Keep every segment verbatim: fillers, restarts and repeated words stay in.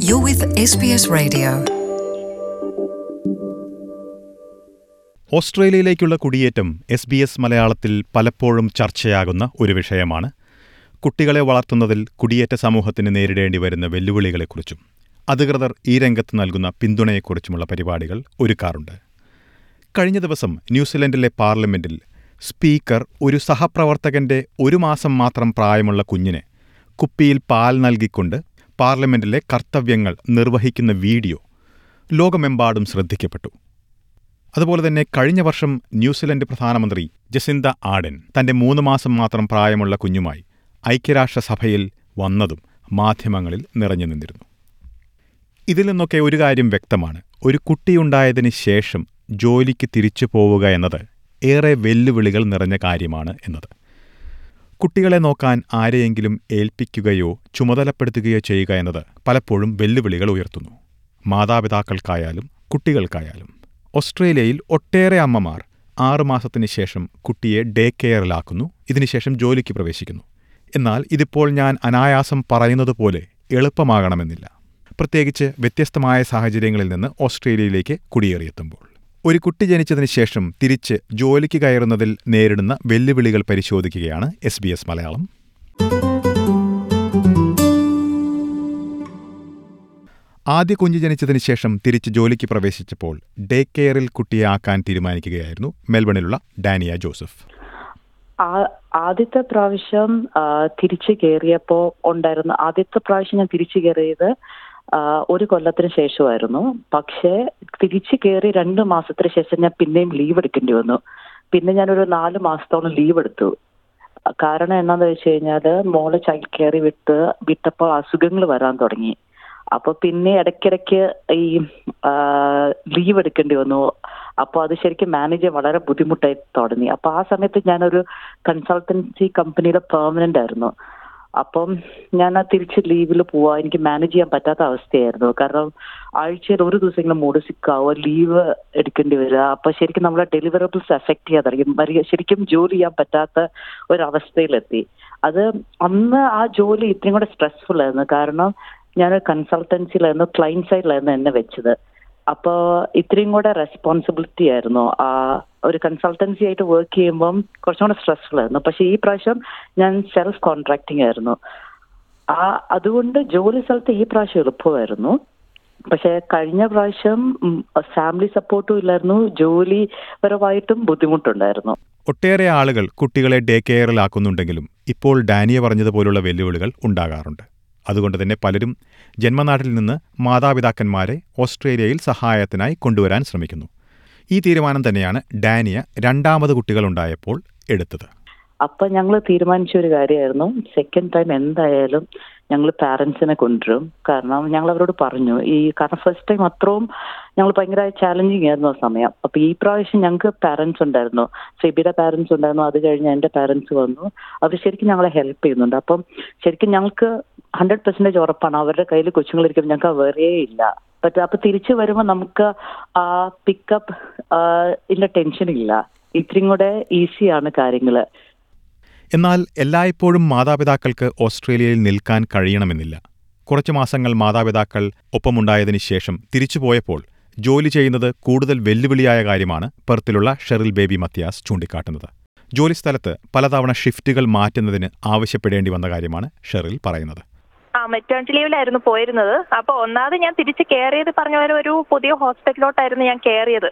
You're with S B S Radio. ഓസ്ട്രേലിയയിലേക്കുള്ള കുടിയേറ്റം S B S മലയാളത്തിൽ പലപ്പോഴും ചർച്ചയാകുന്ന ഒരു വിഷയമാണ്. കുട്ടികളെ വളർത്തുന്നതിൽ കുടിയേറ്റ സമൂഹത്തിന് നേരിടേണ്ടി വരുന്ന വെല്ലുവിളികളെക്കുറിച്ചും അധികൃതർ ഈ രംഗത്ത് നൽകുന്ന പിന്തുണയെക്കുറിച്ചുമുള്ള പരിപാടികൾ ഒരുക്കാറുണ്ട്. കഴിഞ്ഞ ദിവസം ന്യൂസിലൻഡിലെ പാർലമെന്റിൽ സ്പീക്കർ ഒരു സഹപ്രവർത്തകന്റെ ഒരു മാസം മാത്രം പ്രായമുള്ള കുഞ്ഞിന് കുപ്പിയിൽ പാൽ നൽകിക്കൊണ്ട് പാർലമെന്റിലെ കർത്തവ്യങ്ങൾ നിർവഹിക്കുന്ന വീഡിയോ ലോകമെമ്പാടും ശ്രദ്ധിക്കപ്പെട്ടു. അതുപോലെ തന്നെ കഴിഞ്ഞ വർഷം ന്യൂസിലൻഡ് പ്രധാനമന്ത്രി ജസിന്ത ആർഡൻ തന്റെ മൂന്ന് മാസം മാത്രം പ്രായമുള്ള കുഞ്ഞുമായി ഐക്യരാഷ്ട്രസഭയിൽ വന്നതും മാധ്യമങ്ങളിൽ നിറഞ്ഞു നിന്നിരുന്നു. ഇതിൽ നിന്നൊക്കെ ഒരു കാര്യം വ്യക്തമാണ്: ഒരു കുട്ടിയുണ്ടായതിന് ശേഷം ജോലിക്ക് തിരിച്ചു പോവുക എന്നത് ഏറെ വെല്ലുവിളികൾ നിറഞ്ഞ കാര്യമാണ് എന്നത്. കുട്ടികളെ നോക്കാൻ ആരെയെങ്കിലും ഏൽപ്പിക്കുകയോ ചുമതലപ്പെടുത്തുകയോ ചെയ്യുക എന്നത് പലപ്പോഴും വെല്ലുവിളികൾ ഉയർത്തുന്നു, മാതാപിതാക്കൾക്കായാലും കുട്ടികൾക്കായാലും. ഓസ്ട്രേലിയയിൽ ഒട്ടേറെ അമ്മമാർ ആറുമാസത്തിന് ശേഷം കുട്ടിയെ ഡേ കെയറിലാക്കുന്നു, ഇതിനുശേഷം ജോലിക്ക് പ്രവേശിക്കുന്നു. എന്നാൽ ഇതിപ്പോൾ ഞാൻ അനായാസം പറയുന്നത് പോലെ എളുപ്പമാകണമെന്നില്ല, പ്രത്യേകിച്ച് വ്യത്യസ്തമായ സാഹചര്യങ്ങളിൽ നിന്ന് ഓസ്ട്രേലിയയിലേക്ക് കുടിയേറിയെത്തുമ്പോൾ. ഒരു കുട്ടി ജനിച്ചതിന് ശേഷം തിരിച്ച് ജോലിക്ക് കയറുന്നതിൽ നേരിടുന്ന വെല്ലുവിളികൾ പരിശോധിക്കുകയാണ് എസ് ബി എസ് മലയാളം. ആദ്യ കുഞ്ഞ് ജനിച്ചതിന് ശേഷം തിരിച്ച് ജോലിക്ക് പ്രവേശിച്ചപ്പോൾ ഡേ കെയറിൽ കുട്ടിയെ ആക്കാൻ തീരുമാനിക്കുകയായിരുന്നു മെൽബണിലുള്ള ഡാനിയ ജോസഫ്. ആദ്യത്തെ പ്രാവശ്യം തിരിച്ചു കയറിയപ്പോ ഉണ്ടായിരുന്ന ആദ്യത്തെ പ്രാവശ്യം ഞാൻ തിരിച്ചു കയറിയത് ഒരു കൊല്ലത്തിന് ശേഷമായിരുന്നു. പക്ഷേ തിരിച്ചു കയറി രണ്ട് മാസത്തിന് ശേഷം ഞാൻ പിന്നെയും ലീവ് എടുക്കേണ്ടി വന്നു. പിന്നെ ഞാനൊരു നാല് മാസത്തോളം ലീവ് എടുത്തു. കാരണം എന്നാന്ന് വെച്ച് കഴിഞ്ഞാല് മോളെ ചൈൽഡ് കെയർ വിട്ട് വിട്ടപ്പോൾ അസുഖങ്ങൾ വരാൻ തുടങ്ങി. അപ്പൊ പിന്നെ ഇടയ്ക്കിടയ്ക്ക് ഈ ലീവ് എടുക്കേണ്ടി വന്നു. അപ്പോൾ അത് ശരിക്കും മാനേജ് ചെയ്യാൻ വളരെ ബുദ്ധിമുട്ടായി തുടങ്ങി. അപ്പൊ ആ സമയത്ത് ഞാനൊരു കൺസൾട്ടൻസി കമ്പനിയുടെ പെർമനന്റ് ആയിരുന്നു. അപ്പം ഞാൻ ആ തിരിച്ച് ലീവിൽ പോവാ എനിക്ക് മാനേജ് ചെയ്യാൻ പറ്റാത്ത അവസ്ഥയായിരുന്നു. കാരണം ആഴ്ചയിൽ ഒരു ദിവസമെങ്കിലും മൂഡ് സിക്കാവോ, ലീവ് എടുക്കേണ്ടി വരിക. അപ്പൊ ശരിക്കും നമ്മളെ ഡെലിവറബിൾസ് എഫക്ട് ചെയ്യാൻ തുടങ്ങി. ശരിക്കും ജോലി ചെയ്യാൻ പറ്റാത്ത ഒരവസ്ഥയിലെത്തി. അത് അന്ന് ആ ജോലി ഇത്രയും കൂടെ സ്ട്രെസ്ഫുൾ ആയിരുന്നു. കാരണം ഞാൻ കൺസൾട്ടൻസിയിലായിരുന്നു, ക്ലയന്റ് സൈഡിലായിരുന്നു എന്നെ വെച്ചത്. അപ്പോൾ ഇത്രയും കൂടെ റെസ്പോൺസിബിലിറ്റി ആയിരുന്നു. ആ ഒരു കൺസൾട്ടൻസി ആയിട്ട് വർക്ക് ചെയ്യുമ്പം കുറച്ചും കൂടെ സ്ട്രെസ്ഫുൾ ആയിരുന്നു. പക്ഷെ ഈ പ്രാവശ്യം ഞാൻ സെൽഫ് കോൺട്രാക്ടിങ് ആയിരുന്നു. ആ അതുകൊണ്ട് ജോലി സ്ഥലത്ത് ഈ പ്രാവശ്യം എളുപ്പമായിരുന്നു. പക്ഷെ കഴിഞ്ഞ പ്രാവശ്യം ഫാമിലി സപ്പോർട്ടും ഇല്ലായിരുന്നു, ജോലി പരമായിട്ടും ബുദ്ധിമുട്ടുണ്ടായിരുന്നു. ഒട്ടേറെ ആളുകൾ കുട്ടികളെ ഡേ കെയറിലാക്കുന്നുണ്ടെങ്കിലും ഇപ്പോൾ ഡാനിയ പറഞ്ഞതുപോലുള്ള വെല്ലുവിളികൾ ഉണ്ടാകാറുണ്ട്. അതുകൊണ്ട് തന്നെ പലരും ജന്മനാട്ടിൽ നിന്ന് മാതാപിതാക്കന്മാരെ ഓസ്ട്രേലിയയിൽ സഹായത്തിനായി കൊണ്ടുവരാൻ ശ്രമിക്കുന്നു. ഈ തീരുമാനം തന്നെയാണ് ഡാനിയ രണ്ടാമത് കുട്ടികളുണ്ടായപ്പോൾ എടുത്തത്. അപ്പൊ ഞങ്ങൾ തീരുമാനിച്ച ഒരു കാര്യമായിരുന്നു, സെക്കൻഡ് ടൈം എന്തായാലും ഞങ്ങൾ പാരന്റ്സിനെ കൊണ്ടുവരും. കാരണം ഞങ്ങൾ അവരോട് പറഞ്ഞു, ഈ കാരണം ഫസ്റ്റ് ടൈം അത്രയും ഞങ്ങൾ ഭയങ്കര ചാലഞ്ചിങ് ആയിരുന്നു ആ സമയം. അപ്പൊ ഈ പ്രാവശ്യം ഞങ്ങൾക്ക് പാരന്റ്സ് ഉണ്ടായിരുന്നു, ഫെബിയുടെ പാരന്റ്സ് ഉണ്ടായിരുന്നു, അത് കഴിഞ്ഞ് എന്റെ പാരന്റ്സ് വന്നു. അവർ ശരിക്കും ഞങ്ങളെ ഹെൽപ്പ് ചെയ്യുന്നുണ്ട്. അപ്പം ശരിക്കും ഞങ്ങൾക്ക് ഹൺഡ്രഡ് പെർസെന്റേജ് ഉറപ്പാണ് അവരുടെ കയ്യിൽ കൊച്ചുങ്ങളിരിക്കും, ഞങ്ങൾക്ക് വേറേ ഇല്ല. പറ്റും. അപ്പൊ തിരിച്ചു വരുമ്പോൾ നമുക്ക് ആ പിക്കപ്പ് ഇല്ല ടെൻഷൻ ഇല്ല, ഇത്രയും കൂടെ ഈസിയാണ് കാര്യങ്ങള്. എന്നാൽ എല്ലായ്പ്പോഴും മാതാപിതാക്കൾക്ക് ഓസ്ട്രേലിയയിൽ നിൽക്കാൻ കഴിയണമെന്നില്ല. കുറച്ചു മാസങ്ങൾ മാതാപിതാക്കൾ ഒപ്പമുണ്ടായതിനു ശേഷം തിരിച്ചുപോയപ്പോൾ ജോലി ചെയ്യുന്നത് കൂടുതൽ വെല്ലുവിളിയായ കാര്യമാണ് പെർത്തിലുള്ള ഷെറിൽ ബേബി മത്യാസ് ചൂണ്ടിക്കാട്ടുന്നത്. ജോലിസ്ഥലത്ത് പലതവണ ഷിഫ്റ്റുകൾ മാറ്റുന്നതിന് ആവശ്യപ്പെടേണ്ടി വന്ന കാര്യമാണ് ഷെറിൽ പറയുന്നത്. ആ മെറ്റേണിറ്റി ലീവിലായിരുന്നു പോയിരുന്നത്. അപ്പോൾ ഒന്നാമത് ഞാൻ തിരിച്ച് കയറിയത് പറഞ്ഞ പോലെ ഒരു പുതിയ ഹോസ്പിറ്റലിലോട്ടായിരുന്നു ഞാൻ കയറിയത്.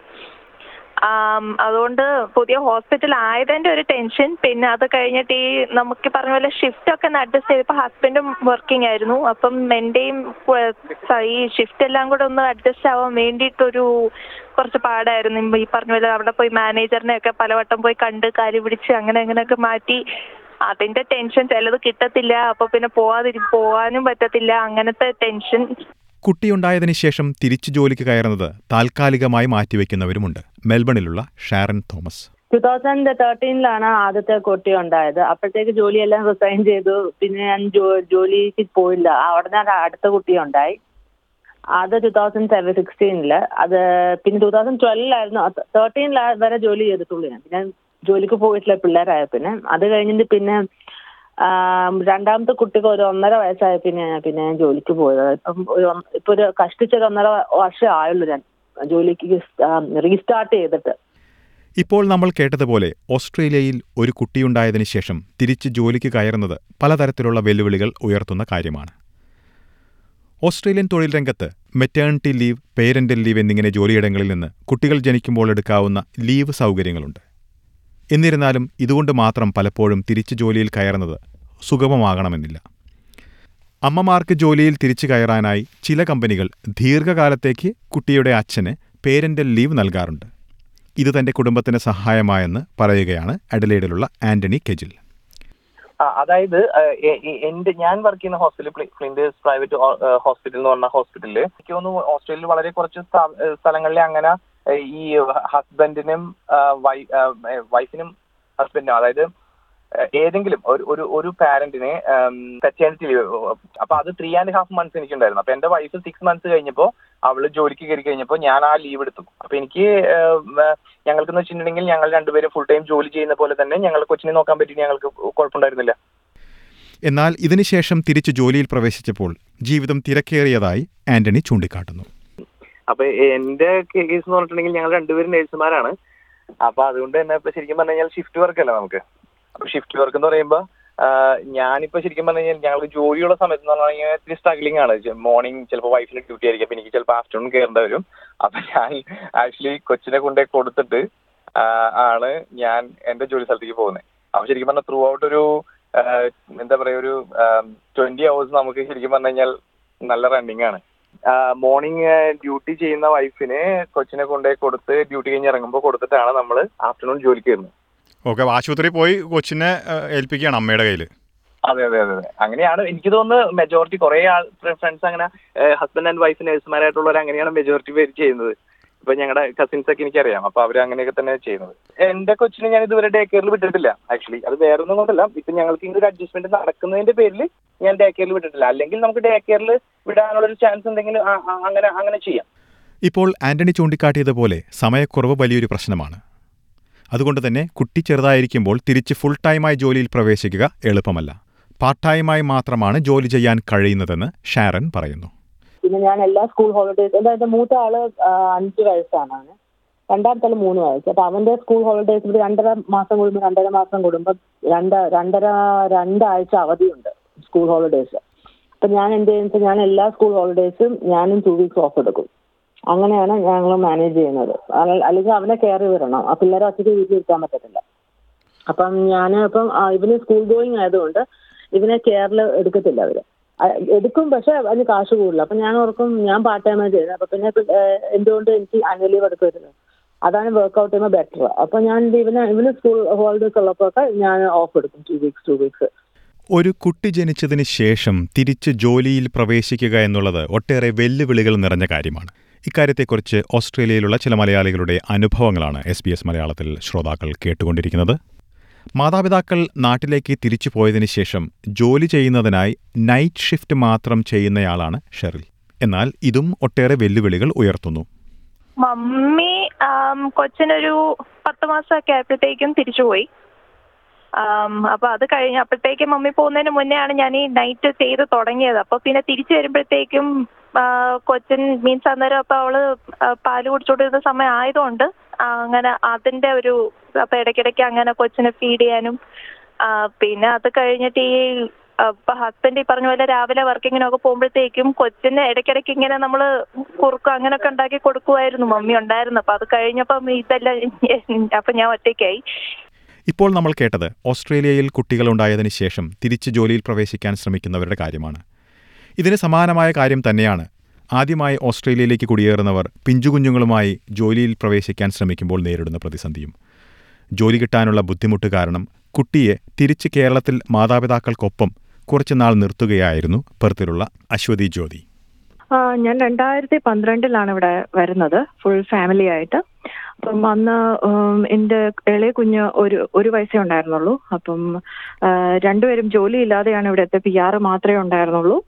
അതുകൊണ്ട് പുതിയ ഹോസ്പിറ്റൽ ആയതിന്റെ ഒരു ടെൻഷൻ, പിന്നെ അത് കഴിഞ്ഞിട്ട് ഈ നമുക്ക് പറഞ്ഞ പോലെ ഷിഫ്റ്റ് ഒക്കെ ഒന്ന് അഡ്ജസ്റ്റ് ചെയ്തപ്പോൾ ഹസ്ബൻഡും വർക്കിംഗ് ആയിരുന്നു. അപ്പം എന്റെയും ഈ ഷിഫ്റ്റ് എല്ലാം കൂടെ ഒന്ന് അഡ്ജസ്റ്റ് ആവാൻ വേണ്ടിയിട്ടൊരു കുറച്ച് പാടായിരുന്നു. ഈ പറഞ്ഞ പോലെ അവിടെ പോയി മാനേജറിനെ ഒക്കെ പലവട്ടം പോയി കണ്ട് കാര്യം പിടിച്ച് അങ്ങനെ അങ്ങനെയൊക്കെ മാറ്റി അതിന്റെ ടെൻഷൻ, ചിലത് കിട്ടത്തില്ല, അപ്പൊ പിന്നെ പോവാതിരി പോവാനും പറ്റത്തില്ല, അങ്ങനത്തെ ടെൻഷൻ. കുട്ടിയുണ്ടായതിനു ശേഷം തിരിച്ചു ജോലിക്ക് കയറുന്നത് താൽക്കാലികമായി മാറ്റിവെക്കുന്നവരുമുണ്ട്. മെൽബണിലുള്ള ഷാരൻ തോമസ്. ടൂ തൗസൻഡ് തേർട്ടീനിലാണ് ആദ്യത്തെ കുട്ടി ഉണ്ടായത്. അപ്പോഴത്തേക്ക് ജോലിയെല്ലാം റിസൈൻ ചെയ്തു. പിന്നെ ഞാൻ ജോലിക്ക് പോയില്ല. അവിടെ നിന്ന് അടുത്ത കുട്ടി ഉണ്ടായി. അത് ടൂ തൗസൻഡ് സെവൻ സിക്സ്റ്റീനില് അത് പിന്നെ ടൂ തൗസൻഡ് ട്വൽവിലായിരുന്നു. തേർട്ടീനിൽ വരെ ജോലി ചെയ്തിട്ടുള്ളൂ ഞാൻ. പിന്നെ ജോലിക്ക് പോയിട്ടില്ല പിള്ളേരായ പിന്നെ. അത് കഴിഞ്ഞിട്ട് പിന്നെ രണ്ടാമത്തെ കുട്ടിക്ക് ഒരു ഒന്നര വയസ്സായ പിന്നെ പിന്നെ ഞാൻ ജോലിക്ക് പോയത്. ഇപ്പം ഒരു ഇപ്പൊ ഒരു കഷ്ടിച്ചൊരു ഒന്നര വർഷം ആയുള്ളൂ ഞാൻ ജോലിക്ക് റീസ്റ്റാർട്ട് ചെയ്തിട്ട്. ഇപ്പോൾ നമ്മൾ കേട്ടതുപോലെ ഓസ്ട്രേലിയയിൽ ഒരു കുട്ടിയുണ്ടായതിനു ശേഷം തിരിച്ച് ജോലിക്ക് കയറുന്നത് പലതരത്തിലുള്ള വെല്ലുവിളികൾ ഉയർത്തുന്ന കാര്യമാണ്. ഓസ്ട്രേലിയൻ തൊഴിൽ രംഗത്ത് മെറ്റേണിറ്റി ലീവ്, പേരന്റൽ ലീവ് എന്നിങ്ങനെ ജോലിയിടങ്ങളിൽ നിന്ന് കുട്ടികൾ ജനിക്കുമ്പോൾ എടുക്കാവുന്ന ലീവ് സൗകര്യങ്ങളുണ്ട്. എന്നിരുന്നാലും ഇതുകൊണ്ട് മാത്രം പലപ്പോഴും തിരിച്ച് ജോലിയിൽ കയറുന്നത് സുഗമമാകണമെന്നില്ല. അമ്മമാർക്ക് ജോലിയിൽ തിരിച്ചു കയറാനായി ചില കമ്പനികൾ ദീർഘകാലത്തേക്ക് കുട്ടിയുടെ അച്ഛന് പേരന്റൽ ലീവ് നൽകാറുണ്ട്. ഇത് തന്റെ കുടുംബത്തിന് സഹായമായെന്ന് പറയുകയാണ് അഡലേഡിലുള്ള ആന്റണി കെജിൽ. അതായത് എന്റെ ഞാൻ വർക്ക് ചെയ്യുന്ന ഹോസ്പിറ്റൽ ഫ്ലിൻഡേഴ്സ് പ്രൈവറ്റ് ഹോസ്പിറ്റൽ എന്ന് പറഞ്ഞ ഹോസ്പിറ്റലിൽ എനിക്ക് തോന്നുന്നു ഓസ്ട്രേലിയയിൽ വളരെ കുറച്ച് സ്ഥലങ്ങളിൽ അങ്ങനെ ഈ ഹസ്ബൻഡിനും വൈഫിനും ഹസ്ബൻഡിനും അതായത് ഏതെങ്കിലും ഒരു ഒരു ഒരു പാരന്റിനെ പെറ്റേണിറ്റി ലീവ്, അപ്പൊ അത് ത്രീ ആൻഡ് ഹാഫ് മന്ത്സ് എനിക്കുണ്ടായിരുന്നു. അപ്പൊ എന്റെ വൈഫ് സിക്സ് മന്ത്സ് കഴിഞ്ഞപ്പോൾ അവള് ജോലിക്ക് കയറി കഴിഞ്ഞപ്പോൾ ഞാൻ ആ ലീവ് എടുത്തു. അപ്പൊ എനിക്ക് ഞങ്ങൾക്കെന്ന് വെച്ചിട്ടുണ്ടെങ്കിൽ ഞങ്ങൾ രണ്ടുപേരും ഫുൾ ടൈം ജോലി ചെയ്യുന്ന പോലെ തന്നെ ഞങ്ങൾ കൊച്ചിനെ നോക്കാൻ പറ്റി, ഞങ്ങൾക്ക് കുഴപ്പമുണ്ടായിരുന്നില്ല. എന്നാൽ ഇതിനുശേഷം തിരിച്ച് ജോലിയിൽ പ്രവേശിച്ചപ്പോൾ ജീവിതം തിരക്കേറിയതായി ആന്റണി ചൂണ്ടിക്കാട്ടുന്നു. അപ്പൊ എന്റെ കേസ് എന്ന് പറഞ്ഞിട്ടുണ്ടെങ്കിൽ ഞങ്ങൾ രണ്ടുപേരും നേഴ്സുമാരാണ്. അപ്പൊ അതുകൊണ്ട് തന്നെ ഇപ്പൊ ശരിക്കും പറഞ്ഞു കഴിഞ്ഞാൽ ഷിഫ്റ്റ് വർക്ക് അല്ല നമുക്ക്. അപ്പൊ ഷിഫ്റ്റ് വർക്ക് എന്ന് പറയുമ്പോൾ ഞാനിപ്പോ ശരിക്കും പറഞ്ഞു കഴിഞ്ഞാൽ ഞങ്ങൾക്ക് ജോലിയുള്ള സമയത്ത് എന്ന് പറഞ്ഞു കഴിഞ്ഞാൽ ഇത്തിരി സ്ട്രഗ്ലിംഗ് ആണ്. മോർണിംഗ് ചിലപ്പോൾ വൈഫിന് ഡ്യൂട്ടി ആയിരിക്കും, അപ്പൊ എനിക്ക് ചിലപ്പോൾ ആഫ്റ്റർനൂൺ കയറേണ്ടി വരും. അപ്പൊ ഞാൻ ആക്ച്വലി കൊച്ചിനെ കൊണ്ടേ കൊടുത്തിട്ട് ആണ് ഞാൻ എന്റെ ജോലി സ്ഥലത്തേക്ക് പോകുന്നത്. അപ്പൊ ശരിക്കും പറഞ്ഞാൽ ത്രൂ ഔട്ട് ഒരു എന്താ പറയാ ഒരു ട്വന്റി അവേഴ്സ് നമുക്ക് ശരിക്കും പറഞ്ഞു കഴിഞ്ഞാൽ നല്ല റണ്ണിങ് ആണ്. മോർണിംഗ് ഡ്യൂട്ടി ചെയ്യുന്ന വൈഫിന് കൊച്ചിനെ കൊണ്ടേ കൊടുത്ത് ഡ്യൂട്ടി കഴിഞ്ഞ് ഇറങ്ങുമ്പോൾ കൊടുത്തിട്ടാണ് നമ്മൾ ആഫ്റ്റർനൂൺ ജോലിക്ക് കയറുന്നത്. ഓക്കെ, ആശുപത്രിയിൽ പോയി കൊച്ചിനെ ഏൽപ്പിക്കുകയാണ് അമ്മയുടെ കയ്യിൽ. അതെ അതെ അതെ അങ്ങനെയാണ് എനിക്ക് തോന്നുന്നത്. മെജോറിറ്റി കുറെ ആൾ ഫ്രണ്ട്സ് അങ്ങനെ ഹസ്ബൻഡ് ആൻഡ് വൈഫ് നേഴ്സുമാരായിട്ടുള്ളവർ അങ്ങനെയാണ് മെജോറിറ്റി പേര് ചെയ്യുന്നത്. ഇപ്പൊ ഞങ്ങളുടെ കസിൻസ് ഒക്കെ എനിക്കറിയാം, അപ്പൊ അവർ അങ്ങനെയൊക്കെ തന്നെ ചെയ്യുന്നത്. എന്റെ കൊച്ചിനെ ഞാൻ ഇതുവരെ ഡേ കെയറിൽ വിട്ടിട്ടില്ല. ആക്ച്വലി അത് വേറെ ഒന്നും കൊണ്ടല്ല, ഇപ്പൊ ഞങ്ങൾക്ക് ഇങ്ങനെ ഒരു അഡ്ജസ്റ്റ്മെന്റ് നടക്കുന്നതിന്റെ പേരിൽ ഞാൻ ഡേ കെയറിൽ വിട്ടിട്ടില്ല. അല്ലെങ്കിൽ നമുക്ക് ഡേ കെയറിൽ വിടാനുള്ളൊരു ചാൻസ് ഉണ്ടെങ്കിൽ അങ്ങനെ അങ്ങനെ ചെയ്യാം. ഇപ്പോൾ ആന്റണി ചൂണ്ടിക്കാട്ടിയതുപോലെ സമയക്കുറവ് വലിയൊരു പ്രശ്നമാണ്. അതുകൊണ്ട് തന്നെ കുട്ടി ചെറുതായിരിക്കുമ്പോൾ തിരിച്ച് ഫുൾ ടൈമായി ജോലിയിൽ പ്രവേശിക്കുക എളുപ്പമല്ല. പാർട്ട് ടൈമായി മാത്രമാണ് ജോലി ചെയ്യാൻ കഴിയുന്നതെന്ന് ഷാരൻ പറയുന്നു. പിന്നെ ഞാൻ എല്ലാ സ്കൂൾ ഹോളിഡേസ്, അതായത് മൂത്ത ആള് അഞ്ച് വയസ്സാണ്, രണ്ടാമത്തെ ആള് മൂന്ന് വയസ്സ്. അപ്പൊ അവന്റെ സ്കൂൾ ഹോളിഡേസ് രണ്ടര മാസം കൂടുമ്പോൾ രണ്ടര മാസം കൂടുമ്പോൾ രണ്ട് രണ്ടര രണ്ടാഴ്ച അവധിയുണ്ട് സ്കൂൾ ഹോളിഡേസ്. അപ്പൊ ഞാൻ എന്ത് ചെയ്യുന്നത്, ഞാൻ എല്ലാ സ്കൂൾ ഹോളിഡേസും ഞാനും ടു വീക്സ് ഓഫ് എടുക്കും. അങ്ങനെയാണ് ഞങ്ങൾ മാനേജ് ചെയ്യുന്നത്. അല്ലെങ്കിൽ അവനെ കെയർ വരണം, ആ പിള്ളേരെ ഒറ്റയ്ക്ക് വീട്ടിൽ ഇരുത്താൻ പറ്റത്തില്ല. അപ്പം ഞാൻ ഇപ്പം ഇവന് സ്കൂൾ ഗോയിങ് ആയതുകൊണ്ട് ഇവനെ കെയറിൽ എടുക്കത്തില്ല. അവര് എടുക്കും, പക്ഷെ അതിന് കാശ് കൂടുതൽ. അപ്പൊ ഞാൻ ഓർക്കും ഞാൻ പാർട്ട് ടൈമാണ് ചെയ്യുന്നത്, അപ്പൊ പിന്നെ എന്തുകൊണ്ട് എനിക്ക് ആനുവൽ ലീവ് എടുക്കരുത്, അതാണ് വർക്ക്ഔട്ട് ചെയ്യുമ്പോൾ ബെറ്റർ. അപ്പൊ ഞാൻ ഇവന് ഇവന് സ്കൂൾ ഹോളിഡേസ് ഉള്ളപ്പോൾ ഞാൻ ഓഫ് എടുക്കും, ടു വീക്സ് ടു വീക്സ് ഒരു കുട്ടി ജനിച്ചതിന് ശേഷം തിരിച്ച് ജോലിയിൽ പ്രവേശിക്കുക എന്നുള്ളത് ഒട്ടേറെ വെല്ലുവിളികൾ നിറഞ്ഞ കാര്യമാണ്. ഇക്കാര്യത്തെക്കുറിച്ച് ഓസ്ട്രേലിയയിലുള്ള ചില മലയാളികളുടെ അനുഭവങ്ങളാണ് എസ് ബി എസ് മലയാളത്തിൽ ശ്രോതാക്കൾ കേട്ടുകൊണ്ടിരിക്കുന്നത്. മാതാപിതാക്കൾ നാട്ടിലേക്ക് തിരിച്ചു പോയതിനു ശേഷം ജോലി ചെയ്യുന്നതിനായി നൈറ്റ് ഷിഫ്റ്റ് മാത്രം ചെയ്യുന്നയാളാണ് ഷെറിൽ. എന്നാൽ ഇതും ഒട്ടേറെ വെല്ലുവിളികൾ ഉയർത്തുന്നു. മമ്മി കൊച്ചിനൊരു പത്ത് മാസമൊക്കെ ആയപ്പോഴത്തേക്കും തിരിച്ചുപോയി. അപ്പൊ അത് കഴിഞ്ഞ അപ്പോഴത്തേക്കും മമ്മി പോകുന്നതിന് മുന്നേ ആണ് ഞാൻ ഈ നൈറ്റ് ചെയ്ത് തുടങ്ങിയത്. അപ്പൊ പിന്നെ തിരിച്ചു വരുമ്പോഴത്തേക്കും കൊച്ചൻ മീൻസ് അന്നേരം അപ്പൊ അവള് പാല് കുടിച്ചോണ്ടിരുന്ന സമയം ആയതുകൊണ്ട് അങ്ങനെ അതിന്റെ ഒരു അപ്പൊ ഇടയ്ക്കിടയ്ക്ക് അങ്ങനെ കൊച്ചിനെ ഫീഡ് ചെയ്യാനും പിന്നെ അത് കഴിഞ്ഞിട്ട് ഈ ഇപ്പൊ ഹസ്ബൻഡ് ഈ പറഞ്ഞ പോലെ രാവിലെ വർക്കിങ്ങിനൊക്കെ പോകുമ്പോഴത്തേക്കും കൊച്ചിന് ഇടയ്ക്കിടയ്ക്ക് ഇങ്ങനെ നമ്മള് കുറുക്കും അങ്ങനെയൊക്കെ ഉണ്ടാക്കി കൊടുക്കുമായിരുന്നു മമ്മി ഉണ്ടായിരുന്നു. അപ്പൊ അത് കഴിഞ്ഞപ്പം ഇതെല്ലാം അപ്പൊ ഞാൻ ഒറ്റയ്ക്കായി. ഇപ്പോൾ നമ്മൾ കേട്ടത് ഓസ്ട്രേലിയയിൽ കുട്ടികളുണ്ടായതിനു ശേഷം തിരിച്ച് ജോലിയിൽ പ്രവേശിക്കാൻ ശ്രമിക്കുന്നവരുടെ കാര്യമാണ്. ഇതിന് സമാനമായ കാര്യം തന്നെയാണ് ആദ്യമായി ഓസ്ട്രേലിയയിലേക്ക് കുടിയേറുന്നവർ പിഞ്ചുകുഞ്ഞുങ്ങളുമായി ജോലിയിൽ പ്രവേശിക്കാൻ ശ്രമിക്കുമ്പോൾ നേരിടുന്ന പ്രതിസന്ധിയും. ജോലി കിട്ടാനുള്ള ബുദ്ധിമുട്ട് കാരണം കുട്ടിയെ തിരിച്ച് കേരളത്തിൽ മാതാപിതാക്കൾക്കൊപ്പം കുറച്ചുനാൾ നിർത്തുകയായിരുന്നു പെർത്തിലുള്ള അശ്വതി ജ്യോതി. ഞാൻ രണ്ടായിരത്തി പന്ത്രണ്ടിലാണ് ഇവിടെ വരുന്നത് ഫുൾ ഫാമിലി ആയിട്ട്. അപ്പം അന്ന് എൻ്റെ ഇളയ കുഞ്ഞ് ഒരു ഒരു വയസ്സേ ഉണ്ടായിരുന്നുള്ളൂ. അപ്പം രണ്ടുപേരും ജോലിയില്ലാതെയാണ് ഇവിടെ എത്തിയ. പി ആറ് മാത്രമേ ഉണ്ടായിരുന്നുള്ളൂ.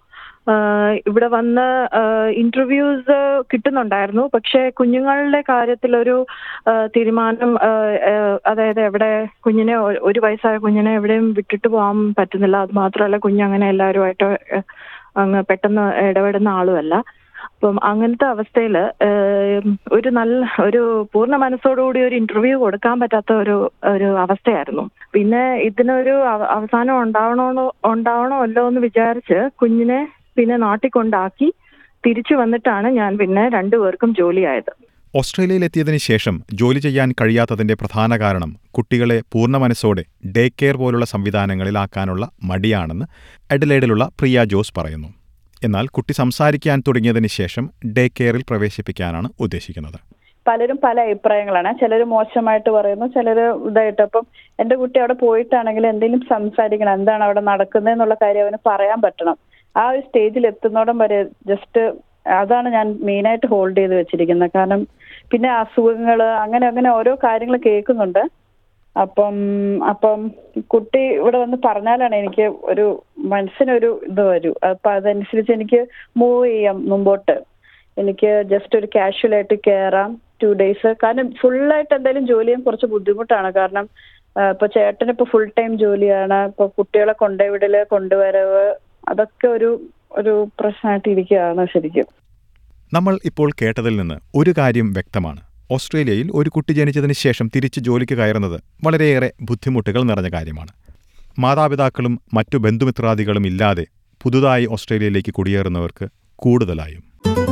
ഇവിടെ വന്ന് ഇന്റർവ്യൂസ് കിട്ടുന്നുണ്ടായിരുന്നു. പക്ഷെ കുഞ്ഞുങ്ങളുടെ കാര്യത്തിലൊരു തീരുമാനം, അതായത് എവിടെ കുഞ്ഞിനെ, ഒരു വയസ്സായ കുഞ്ഞിനെ എവിടെയും വിട്ടിട്ട് പോകാൻ പറ്റുന്നില്ല. അത് മാത്രമല്ല കുഞ്ഞങ്ങനെ എല്ലാവരുമായിട്ട് അങ്ങ് പെട്ടെന്ന് ഇടപെടുന്ന ആളുമല്ല. അപ്പം അങ്ങനത്തെ അവസ്ഥയിൽ ഒരു നല്ല ഒരു പൂർണ്ണ മനസ്സോടുകൂടി ഒരു ഇന്റർവ്യൂ കൊടുക്കാൻ പറ്റാത്ത ഒരു ഒരു അവസ്ഥയായിരുന്നു. പിന്നെ ഇതിനൊരു അവസാനം ഉണ്ടാവണോ ഉണ്ടാവണമല്ലോ എന്ന് വിചാരിച്ച് കുഞ്ഞിനെ പിന്നെ നാട്ടിൽ കൊണ്ടാക്കി തിരിച്ചു വന്നിട്ടാണ് ഞാൻ പിന്നെ രണ്ടുപേർക്കും ജോലിയായത്. ഓസ്ട്രേലിയയിലെത്തിയതിനു ശേഷം ജോലി ചെയ്യാൻ കഴിയാത്തതിന്റെ പ്രധാന കാരണം കുട്ടികളെ പൂർണ്ണ മനസ്സോടെ ഡേ കെയർ പോലുള്ള സംവിധാനങ്ങളിലാക്കാനുള്ള മടിയാണെന്ന് അഡലേഡിലുള്ള പ്രിയ ജോസ് പറയുന്നു. എന്നാൽ കുട്ടി സംസാരിക്കാൻ തുടങ്ങിയതിന് ശേഷം ഡേ കെയറിൽ പ്രവേശിപ്പിക്കാനാണ് ഉദ്ദേശിക്കുന്നത്. പലരും പല അഭിപ്രായങ്ങളാണ്. ചിലർ മോശമായിട്ട് പറയുന്നു, ചിലർ ഇതായിട്ട്. അപ്പം എൻ്റെ കുട്ടി അവിടെ പോയിട്ടാണെങ്കിൽ എന്തെങ്കിലും സംസാരിക്കണം, എന്താണ് അവിടെ നടക്കുന്നതെന്നുള്ള കാര്യം അവന് പറയാൻ പറ്റണം. ആ ഒരു സ്റ്റേജിൽ എത്തുന്നോടം വരെ ജസ്റ്റ് അതാണ് ഞാൻ മെയിനായിട്ട് ഹോൾഡ് ചെയ്ത് വെച്ചിരിക്കുന്നത്. കാരണം പിന്നെ അസുഖങ്ങൾ അങ്ങനെ അങ്ങനെ ഓരോ കാര്യങ്ങൾ കേൾക്കുന്നുണ്ട്. അപ്പം അപ്പം കുട്ടി ഇവിടെ വന്ന് പറഞ്ഞാലാണ് എനിക്ക് ഒരു മനസ്സിനൊരു ഇത് വരും. അപ്പം അതനുസരിച്ച് എനിക്ക് മൂവ് ചെയ്യാം മുമ്പോട്ട്. എനിക്ക് ജസ്റ്റ് ഒരു കാഷ്വലായിട്ട് കയറാം ടു ഡേയ്സ്. കാരണം ഫുള്ളായിട്ട് എന്തായാലും ജോലി ചെയ്യാൻ കുറച്ച് ബുദ്ധിമുട്ടാണ്. കാരണം ഇപ്പൊ ചേട്ടന് ഇപ്പൊ ഫുൾ ടൈം ജോലിയാണ്. ഇപ്പൊ കുട്ടികളെ കൊണ്ടുവിടല് കൊണ്ടുവരവ് അതൊക്കെ ഒരു ഒരു പ്രശ്നമായിട്ട് ഇരിക്കുകയാണ് ശരിക്കും. നമ്മൾ ഇപ്പോൾ കേട്ടതിൽ നിന്ന് ഒരു കാര്യം വ്യക്തമാണ്. ഓസ്ട്രേലിയയിൽ ഒരു കുട്ടി ജനിച്ചതിന് ശേഷം തിരിച്ച് ജോലിക്ക് കയറുന്നത് വളരെയേറെ ബുദ്ധിമുട്ടുകൾ നിറഞ്ഞ കാര്യമാണ്. മാതാപിതാക്കളും മറ്റു ബന്ധുമിത്രാദികളും ഇല്ലാതെ പുതുതായി ഓസ്ട്രേലിയയിലേക്ക് കുടിയേറുന്നവർക്ക് കൂടുതലായും.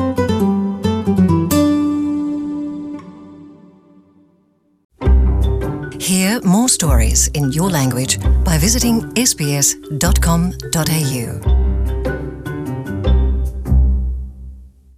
Hear more stories in your language by visiting s b s dot com dot a u.